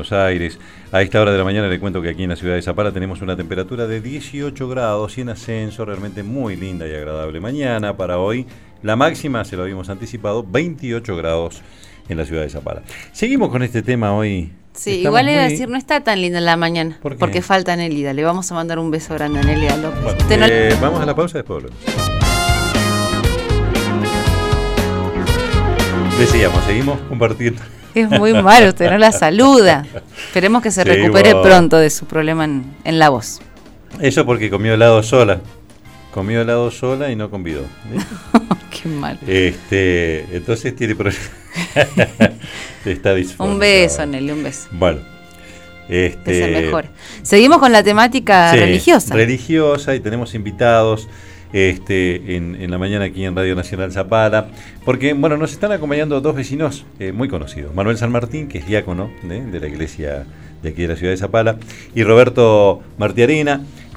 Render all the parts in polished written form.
Buenos Aires. A esta hora de la mañana le cuento que aquí en la ciudad de Zapala tenemos una temperatura de 18 grados y en ascenso, realmente muy linda y agradable mañana. Para hoy, la máxima, se lo habíamos anticipado, 28 grados en la ciudad de Zapala. Seguimos con este tema hoy. Sí, igual le iba a decir, no está tan linda en la mañana, porque falta Nélida. Le vamos a mandar un beso grande a Nélida López. Bueno, vamos a la pausa, después volvemos. Decíamos, seguimos compartiendo. Es muy malo, usted no la saluda. Esperemos que se recupere pronto de su problema en la voz. Eso porque comió helado sola. Comió helado sola y no convidó. Qué mal. Entonces tiene problemas. Está disfrutando. Un beso, Nelly, un beso. Bueno. Que se mejore. Seguimos con la temática religiosa. Religiosa, y tenemos invitados en la mañana aquí en Radio Nacional Zapala, porque bueno, nos están acompañando dos vecinos muy conocidos. Manuel San Martín, que es diácono de la iglesia de aquí de la ciudad de Zapala, y Roberto Martiarena,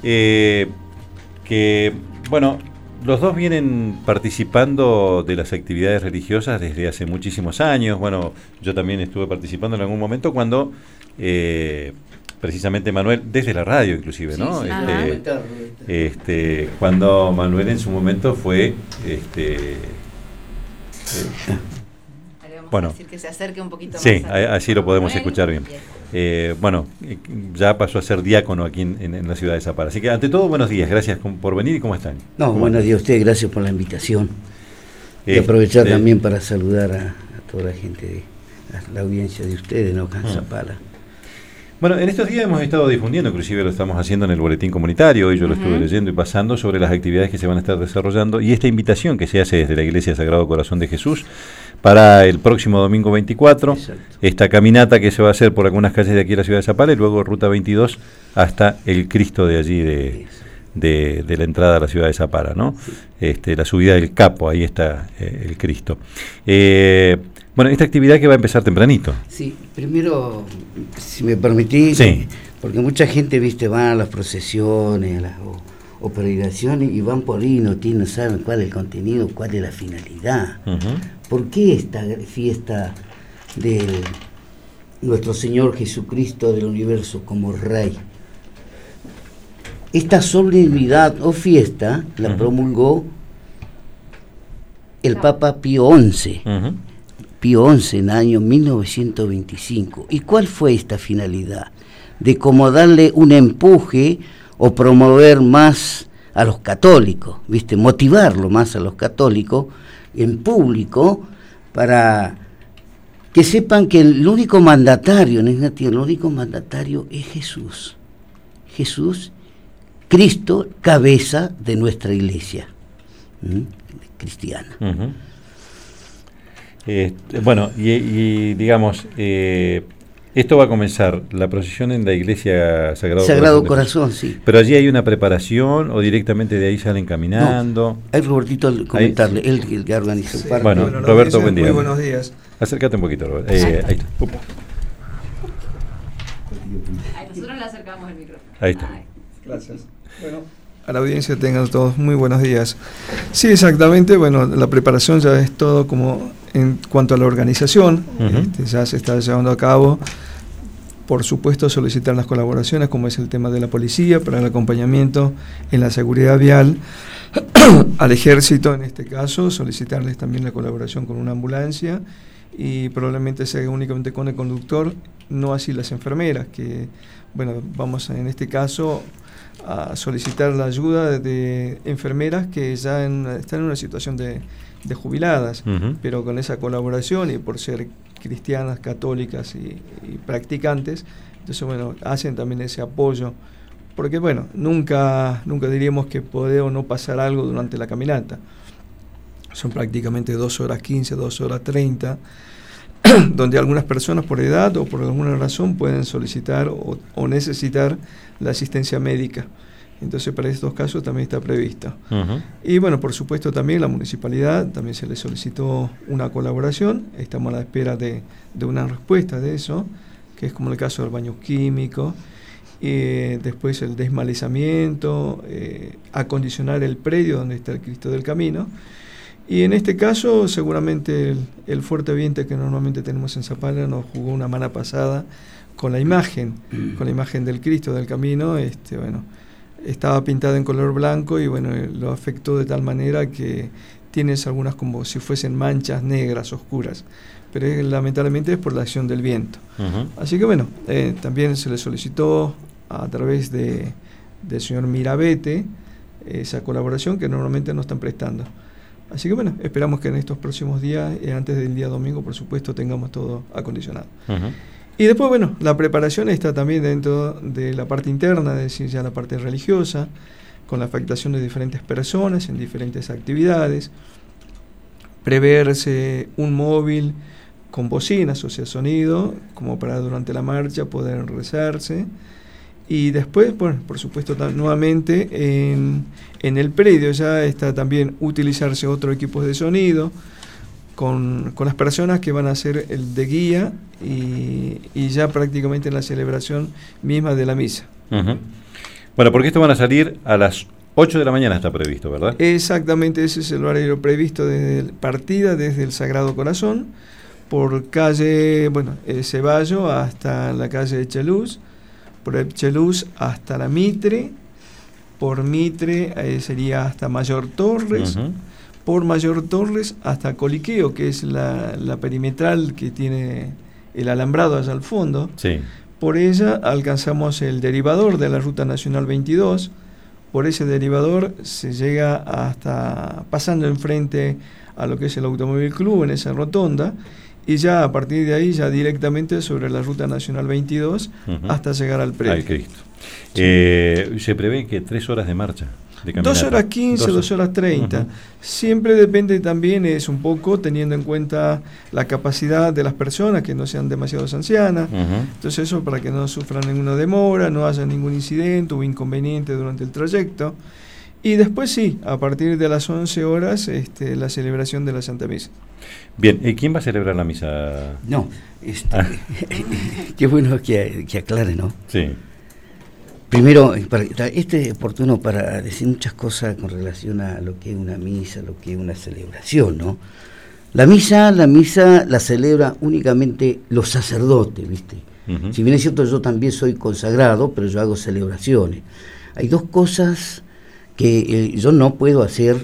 que bueno, los dos vienen participando de las actividades religiosas desde hace muchísimos años. Bueno, yo también estuve participando en algún momento cuando precisamente Manuel, desde la radio inclusive, ¿no? Cuando Manuel en su momento fue bueno, decir que se acerque un poquito más. Sí, así lo podemos escuchar bien. Bueno, ya pasó a ser diácono aquí en la ciudad de Zapala. Así que ante todo, buenos días, gracias por venir. ¿Y cómo están? Buenos días a ustedes, gracias por la invitación. Y aprovechar también para saludar a toda la gente de la audiencia de ustedes, ¿no? Acá en Zapala. Bueno, en estos días hemos estado difundiendo, inclusive lo estamos haciendo en el boletín comunitario, y yo lo estuve leyendo y pasando sobre las actividades que se van a estar desarrollando y esta invitación que se hace desde la Iglesia Sagrado Corazón de Jesús para el próximo domingo 24, exacto, esta caminata que se va a hacer por algunas calles de aquí de la ciudad de Zapala y luego ruta 22 hasta el Cristo de allí de la entrada a la ciudad de Zapala, ¿no? La subida del Capo, ahí está el Cristo. Bueno, esta actividad que va a empezar tempranito. Sí, primero, si me permitís, porque mucha gente, va a las procesiones, a las o peregrinaciones y van por ahí y no saben cuál es el contenido, cuál es la finalidad. ¿Por qué esta fiesta de nuestro Señor Jesucristo del universo como Rey? Esta solemnidad o fiesta la promulgó el Papa Pío XI. Pío XI en el año 1925. ¿Y cuál fue esta finalidad? De cómo darle un empuje o promover más a los católicos, motivarlo más a los católicos en público para que sepan que el único mandatario en esta tierra, el único mandatario es Jesús. Jesús, Cristo, cabeza de nuestra iglesia cristiana. Bueno, y digamos, esto va a comenzar la procesión en la iglesia Sagrado Corazón, sí. Pero allí hay una preparación o directamente de ahí salen caminando. No, hay Robertito al comentarle, él que organizó parte. Bueno, Roberto, buen día. Muy buenos días. Acércate un poquito, Roberto. Ahí está. Nosotros le acercamos el micrófono. Ahí está. Gracias. Bueno, a la audiencia tengan todos muy buenos días. Sí, exactamente, bueno, la preparación ya es todo como en cuanto a la organización, ya se está llevando a cabo. Por supuesto, solicitar las colaboraciones, como es el tema de la policía, para el acompañamiento en la seguridad vial, al ejército en este caso, solicitarles también la colaboración con una ambulancia, y probablemente sea únicamente con el conductor, no así las enfermeras, que, bueno, vamos en este caso a solicitar la ayuda de enfermeras que ya están en una situación de jubiladas, pero con esa colaboración y por ser cristianas, católicas y practicantes, entonces bueno, hacen también ese apoyo, porque bueno, nunca diríamos que puede o no pasar algo durante la caminata. Son prácticamente 2 horas 15, 2 horas 30, donde algunas personas por edad o por alguna razón pueden solicitar o necesitar la asistencia médica. Entonces para estos casos también está previsto. Y bueno, por supuesto también la municipalidad, también se le solicitó una colaboración, estamos a la espera de una respuesta de eso, que es como el caso del baño químico, después el desmalezamiento, acondicionar el predio donde está el Cristo del Camino. Y en este caso seguramente el fuerte viento que normalmente tenemos en Zapala nos jugó una mala pasada con la imagen del Cristo del camino, estaba pintada en color blanco y bueno, lo afectó de tal manera que tienes algunas como si fuesen manchas negras, oscuras, pero lamentablemente es por la acción del viento. Así que bueno, también se le solicitó a través del señor Mirabete esa colaboración que normalmente no están prestando. Así que bueno, esperamos que en estos próximos días, antes del día domingo, por supuesto, tengamos todo acondicionado. Y después, bueno, la preparación está también dentro de la parte interna, es decir, ya la parte religiosa, con la afectación de diferentes personas en diferentes actividades, preverse un móvil con bocinas, o sea, sonido, como para durante la marcha poder rezarse. Y después, bueno, por supuesto, nuevamente en el predio ya está también utilizarse otro equipo de sonido con las personas que van a hacer el de guía y ya prácticamente en la celebración misma de la misa. Bueno, porque esto van a salir a las 8 de la mañana, está previsto, ¿verdad? Exactamente, ese es el horario previsto desde partida desde el Sagrado Corazón, por calle, Ceballo hasta la calle de Cheluz, por el Cheluz hasta la Mitre, por Mitre sería hasta Mayor Torres, por Mayor Torres hasta Coliqueo, que es la perimetral que tiene el alambrado allá al fondo. Sí. Por ella alcanzamos el derivador de la Ruta Nacional 22, por ese derivador se llega hasta pasando enfrente a lo que es el Automóvil Club en esa rotonda, y ya a partir de ahí ya directamente sobre la Ruta Nacional 22 hasta llegar al predio. Ay, Cristo. Sí. Se prevé que 3 horas de marcha. 2 horas 15, 2 horas 30. Siempre depende también, es un poco teniendo en cuenta la capacidad de las personas, que no sean demasiado ancianas. Entonces eso para que no sufran ninguna demora, no haya ningún incidente o inconveniente durante el trayecto. Y después sí, a partir de las 11 horas, la celebración de la Santa Misa. Bien, ¿quién va a celebrar la misa? No, qué bueno que aclare, ¿no? Sí. Primero, es oportuno para decir muchas cosas con relación a lo que es una misa, lo que es una celebración, ¿no? La misa la celebra únicamente los sacerdotes, ¿viste? Si bien es cierto, yo también soy consagrado, pero yo hago celebraciones. Hay dos cosas que yo no puedo hacer,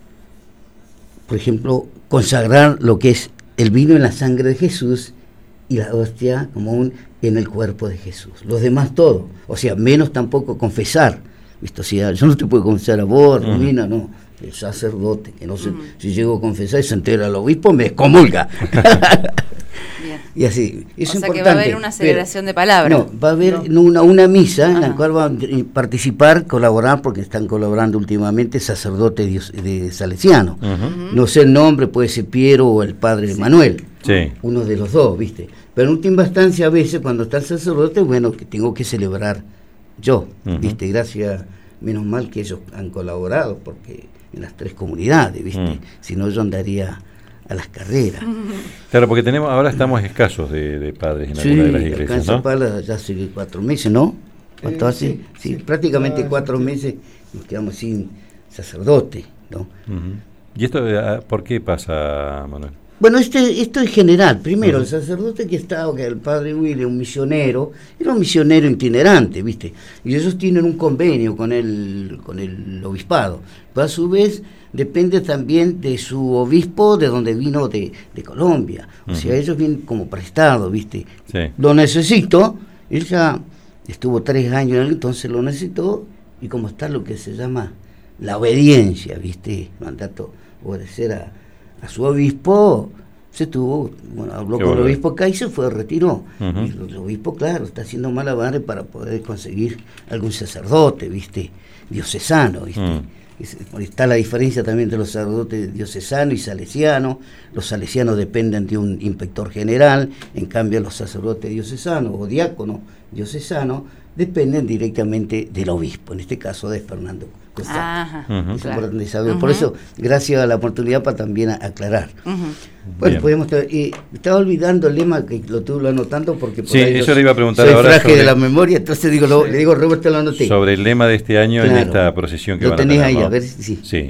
por ejemplo, consagrar lo que es el vino en la sangre de Jesús y la hostia común en el cuerpo de Jesús. Los demás todo, o sea, menos tampoco confesar, ¿viste? O sea, yo no te puedo confesar a vos, Romina, no, el sacerdote, que no sé, si llego a confesar y se entera al obispo, me excomulga. Y así, es o sea importante, que va a haber una celebración de palabras. No, va a haber una misa en la cual van a participar, colaborar, porque están colaborando últimamente sacerdotes de salesianos. No sé el nombre, puede ser Piero o el padre Manuel. Sí. Uno de los dos, ¿viste? Pero en última instancia, a veces, cuando está el sacerdote, bueno, que tengo que celebrar yo, ¿viste? Gracias, menos mal que ellos han colaborado, porque en las 3 comunidades, ¿viste? Si no, yo andaría a las carreras. Claro, porque ahora estamos escasos de padres en alguna de las iglesias, ¿no? Pala ya hace 4 meses, ¿no? ¿Cuánto hace? Sí, prácticamente 4 meses nos quedamos sin sacerdote, ¿no? ¿Y esto por qué pasa, Manuel? Bueno, esto es general. Primero, el sacerdote que estaba, que el padre Willy, un misionero, era un misionero itinerante, ¿viste? Y ellos tienen un convenio con el obispado. Pero a su vez depende también de su obispo, de donde vino de Colombia. O sea, ellos vienen como prestados, ¿viste? Sí. Lo necesito, él ya estuvo 3 años, entonces lo necesitó, y como está lo que se llama la obediencia, ¿viste? Mandato, obedecer a su obispo, habló con el obispo acá y se fue, retiró. Y el obispo, claro, está haciendo malabares para poder conseguir algún sacerdote, ¿viste? Diocesano, ¿viste? Está la diferencia también entre los sacerdotes diocesanos y salesianos. Los salesianos dependen de un inspector general, en cambio los sacerdotes diocesanos o diáconos diocesanos dependen directamente del obispo, en este caso de Fernando Costán. Es importante saber. Por eso, gracias a la oportunidad para también aclarar. Bueno, podemos estaba olvidando el lema, que lo estuve anotando porque por ahí eso le iba a preguntar soy ahora. Soy frágil de la memoria, entonces le digo, Roberto, lo anoté. Sobre el lema de este año, claro, en esta procesión que van a tener. Lo tenés ahí, a ver si sí.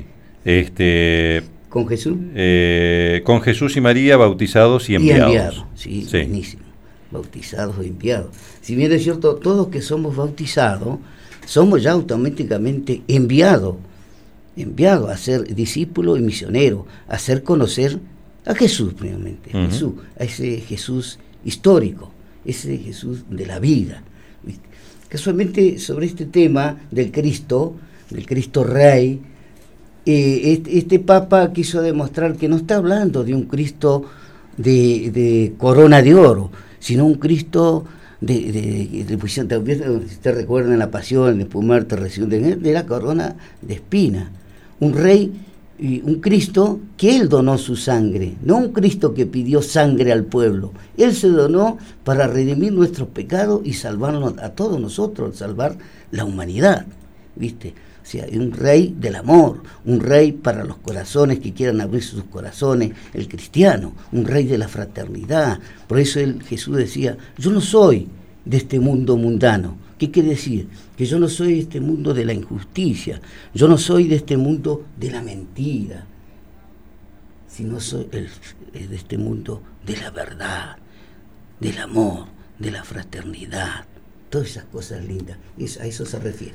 ¿Con Jesús? Con Jesús y María bautizados y enviados. Sí, buenísimo. bautizados o enviados. Si bien es cierto, todos que somos bautizados, somos ya automáticamente enviados a ser discípulos y misioneros, a hacer conocer a Jesús primeramente, Jesús, a ese Jesús histórico, ese Jesús de la vida. Casualmente sobre este tema del Cristo Rey, este Papa quiso demostrar que no está hablando de un Cristo de corona de oro, sino un Cristo si te recuerdan la pasión, después muerte, resurrección, de la corona de espina. Un rey y un Cristo que él donó su sangre, no un Cristo que pidió sangre al pueblo. Él se donó para redimir nuestros pecados y salvarnos a todos nosotros, salvar la humanidad, ¿viste? O sea, un rey del amor, un rey para los corazones que quieran abrir sus corazones, el cristiano, un rey de la fraternidad. Por eso Jesús decía, yo no soy de este mundo mundano. ¿Qué quiere decir? Que yo no soy de este mundo de la injusticia, yo no soy de este mundo de la mentira, sino soy de este mundo de la verdad, del amor, de la fraternidad, todas esas cosas lindas, a eso se refiere.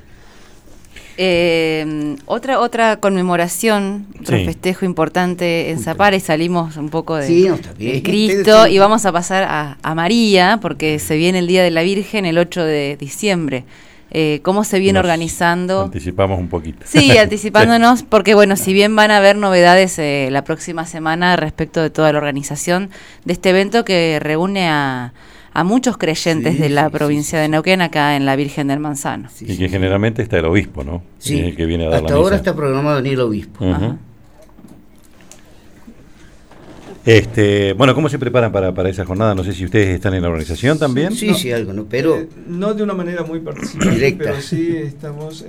Otra conmemoración, otro festejo importante en Zapala, y salimos un poco de Cristo y vamos a pasar a María, porque se viene el Día de la Virgen el 8 de diciembre. ¿Cómo se viene organizando? Anticipamos un poquito. Sí, anticipándonos, porque bueno, si bien van a haber novedades la próxima semana respecto de toda la organización de este evento que reúne a muchos creyentes de la provincia de Neuquén, acá en la Virgen del Manzano. Y que generalmente está el obispo, ¿no? Sí, el que viene a dar hasta la misa. ahora está programado venir el obispo. Ajá. Bueno, ¿cómo se preparan para esa jornada? No sé si ustedes están en la organización también. Sí, algo, ¿no? Pero no de una manera muy participativa, directa. pero sí estamos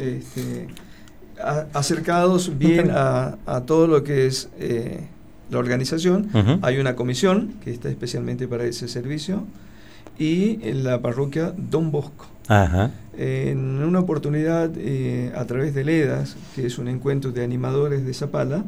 acercados bien a todo lo que es la organización. Hay una comisión que está especialmente para ese servicio, y en la parroquia Don Bosco. Ajá. En una oportunidad, a través de LEDAS, que es un encuentro de animadores de Zapala,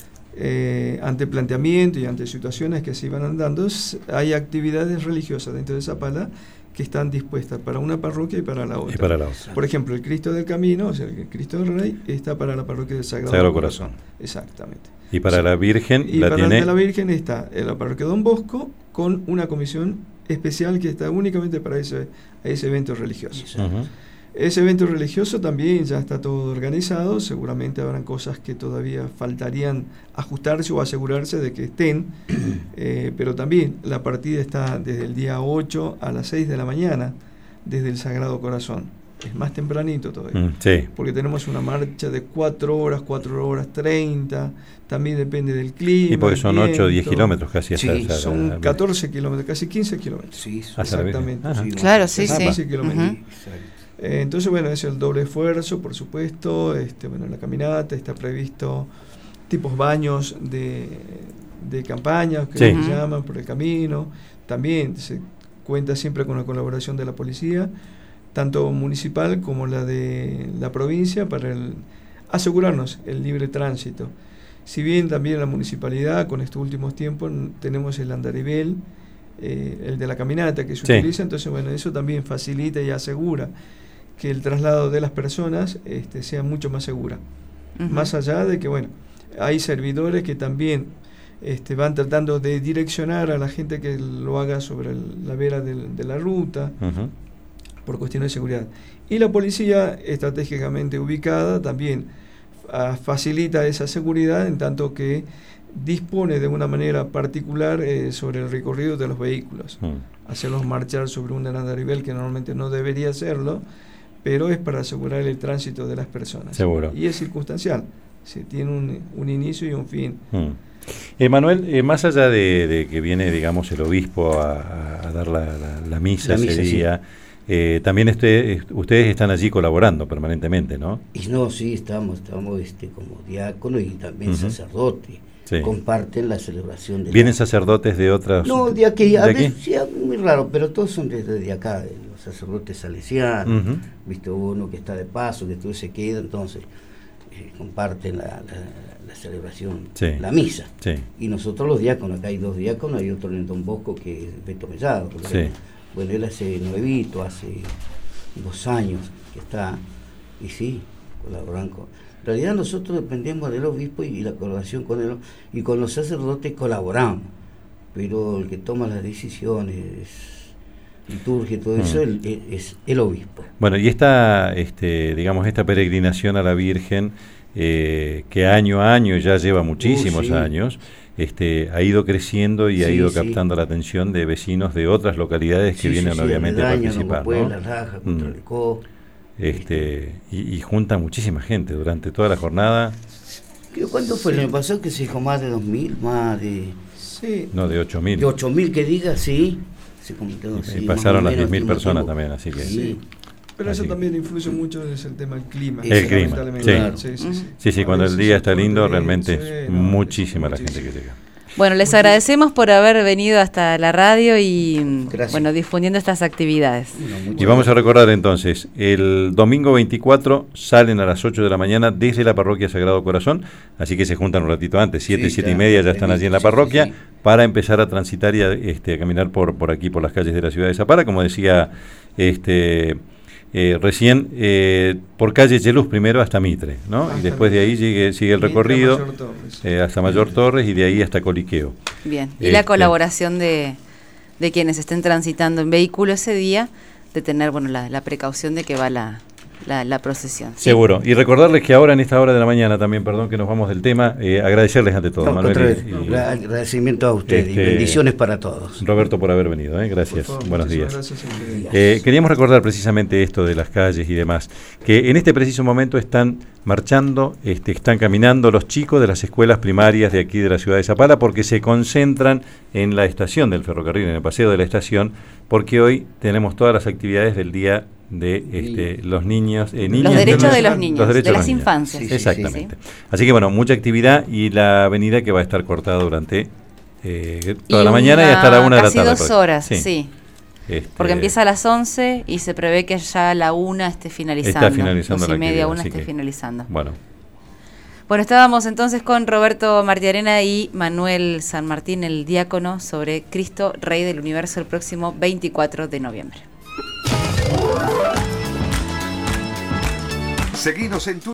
ante planteamiento y ante situaciones que se iban dando, hay actividades religiosas dentro de Zapala que están dispuestas para una parroquia y para la otra. Por ejemplo, el Cristo del Camino, o sea, el Cristo del Rey, está para la parroquia del Sagrado Corazón. Exactamente. Y para la Virgen y para la Virgen está en la parroquia Don Bosco, con una comisión especial que está únicamente para ese evento religioso. Ese evento religioso también ya está todo organizado, seguramente habrán cosas que todavía faltarían ajustarse o asegurarse de que estén, pero también la partida está desde el día 8 a las 6 de la mañana, desde el Sagrado Corazón. Es más tempranito todavía, porque tenemos una marcha de 4 horas 30, también depende del clima. Y porque son 8 o 10 kilómetros casi. Son 14 kilómetros, casi 15 kilómetros. Sí, exactamente. Claro, sí. 15 kilómetros. Entonces, bueno, es el doble esfuerzo, por supuesto. Bueno, la caminata está previsto tipos baños de campaña, que se llaman, por el camino. También se cuenta siempre con la colaboración de la policía, tanto municipal como la de la provincia, para asegurarnos el libre tránsito. Si bien también la municipalidad, con estos últimos tiempos, tenemos el andarivel, el de la caminata que se utiliza, entonces bueno, eso también facilita y asegura que el traslado de las personas sea mucho más segura. Más allá de que, bueno, hay servidores que también van tratando de direccionar a la gente que lo haga sobre la vera de la ruta, por cuestiones de seguridad. Y la policía, estratégicamente ubicada, también facilita esa seguridad, en tanto que dispone de una manera particular sobre el recorrido de los vehículos. Hacerlos marchar sobre un andarivel que normalmente no debería hacerlo, pero es para asegurar el tránsito de las personas. Seguro. Y es circunstancial, tiene un inicio y un fin. Manuel, más allá de que viene, digamos, el obispo a dar la misa ese día, también ustedes están allí colaborando permanentemente, ¿no? Y no, sí, estamos como diácono y también sacerdote. Comparten la celebración de ¿Vienen sacerdotes de otras? No, de aquí, a veces, sí, muy raro, pero todos son desde acá, los sacerdotes salesianos, viste, uno que está de paso, que todo se queda, entonces comparten la celebración, la misa. Y nosotros los diáconos, acá hay 2 diáconos, hay otro en Don Bosco que es Beto Mellado, Bueno, él hace nuevito, hace 2 años que está, y sí, colaboran con... En realidad nosotros dependemos del obispo y la colaboración con él, y con los sacerdotes colaboramos, pero el que toma las decisiones, liturgia y todo eso, es el obispo. Bueno, y esta peregrinación a la Virgen, que año a año ya lleva muchísimos años, ha ido creciendo y ha ido captando la atención de vecinos de otras localidades que vienen obviamente a participar, ¿no? La Raja, Contralecó, y junta muchísima gente durante toda la jornada. ¿Cuánto fue el año pasado? Que se dijo más de 2.000, más de... Sí. No, de 8.000. De 8.000 que diga, sí. Se comentó, y pasaron las 10.000 personas también, así que... Sí. Pero eso también influye mucho, es el tema del clima. El clima, sí, cuando el día está lindo, bien, realmente es muchísima la gente que llega. Bueno, les agradecemos por haber venido hasta la radio y difundiendo estas actividades. Y vamos a recordar entonces, el domingo 24 salen a las 8 de la mañana desde la parroquia Sagrado Corazón, así que se juntan un ratito antes, 7 y media ya están allí en la parroquia, para empezar a transitar y a caminar por aquí, por las calles de la ciudad de Zapala, como decía recién, por calle Cheluz primero hasta Mitre, ¿no? Y después de ahí sigue el recorrido hasta Mayor Torres y de ahí hasta Coliqueo. Bien, y la colaboración de quienes estén transitando en vehículo ese día, de tener la precaución de que va la procesión. ¿Sí? Seguro. Y recordarles que ahora en esta hora de la mañana también, perdón que nos vamos del tema, agradecerles ante todo, Manuel. Agradecimiento a ustedes y bendiciones para todos. Roberto, por haber venido, gracias. Favor, buenos días. Gracias. Queríamos recordar precisamente esto de las calles y demás, que en este preciso momento están marchando, están caminando los chicos de las escuelas primarias de aquí de la ciudad de Zapala, porque se concentran en la estación del ferrocarril, en el paseo de la estación, porque hoy tenemos todas las actividades del día de los niños, los derechos de los niños, de las infancias. Exactamente. Así que mucha actividad y la avenida que va a estar cortada durante toda la mañana y hasta la 1 de la tarde. Casi 2 horas, sí. Porque empieza a las 11 y se prevé que ya a la 1 esté finalizando. Está finalizando 2:30, 1 esté finalizando. Bueno, estábamos entonces con Roberto Martiarena y Manuel San Martín, el diácono, sobre Cristo Rey del Universo el próximo 24 de noviembre. Seguinos en